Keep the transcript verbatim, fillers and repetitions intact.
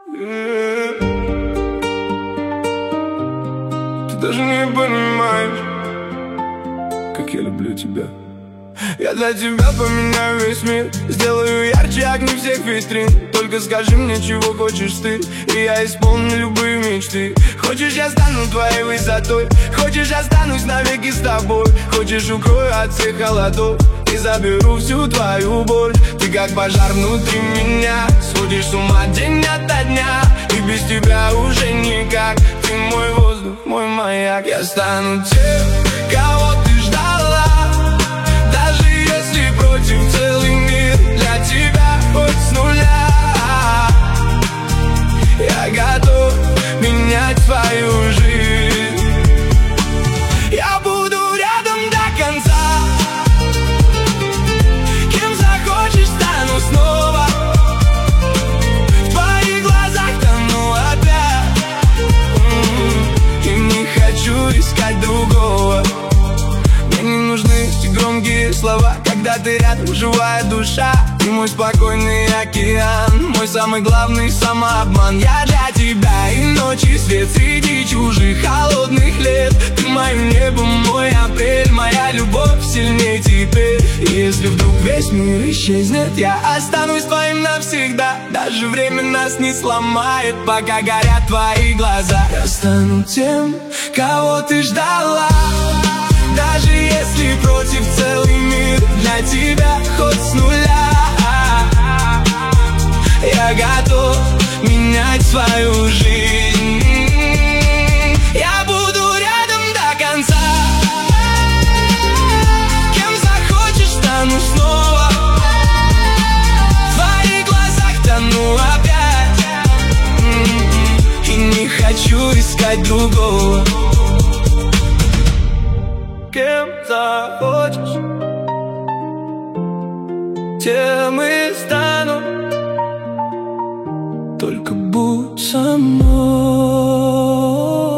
Ты даже не понимаешь, как я люблю тебя. Я для тебя поменяю весь мир, сделаю ярче огни всех витрин. Только скажи мне, чего хочешь ты, и я исполню любые мечты. Хочешь, я стану твоей высотой, хочешь, останусь навеки с тобой. Хочешь, укрою от всех холодов и заберу всю твою боль. Ты как пожар внутри меня, сводишь с ума день ото дня. И без тебя уже никак, ты мой воздух, мой маяк. Я стану тем, кого ты ждала, даже если против целый мир. Для тебя хоть с нуля я готов менять свою жизнь. Я буду рядом до конца, кем захочешь, стану снова. В твоих глазах тону опять, и не хочу искать другого. Мне не нужны громкие слова, когда ты рядом, живая душа. Ты мой спокойный океан, мой самый главный самообман. Я для тебя и ночи свет среди чужих холодных лет. Ты мое небо, мой апрель, моя любовь сильнее теперь. И если вдруг весь мир исчезнет, я останусь твоим навсегда. Даже время нас не сломает, пока горят твои глаза. Я стану тем, кого ты ждала, даже если против целый мир. Для тебя хоть с нуля я готов менять свою жизнь. Я буду рядом до конца, кем захочешь, стану снова. В твоих глазах тону опять, и не хочу искать другого. Кем захочешь, тем и стану. Только будь со мной.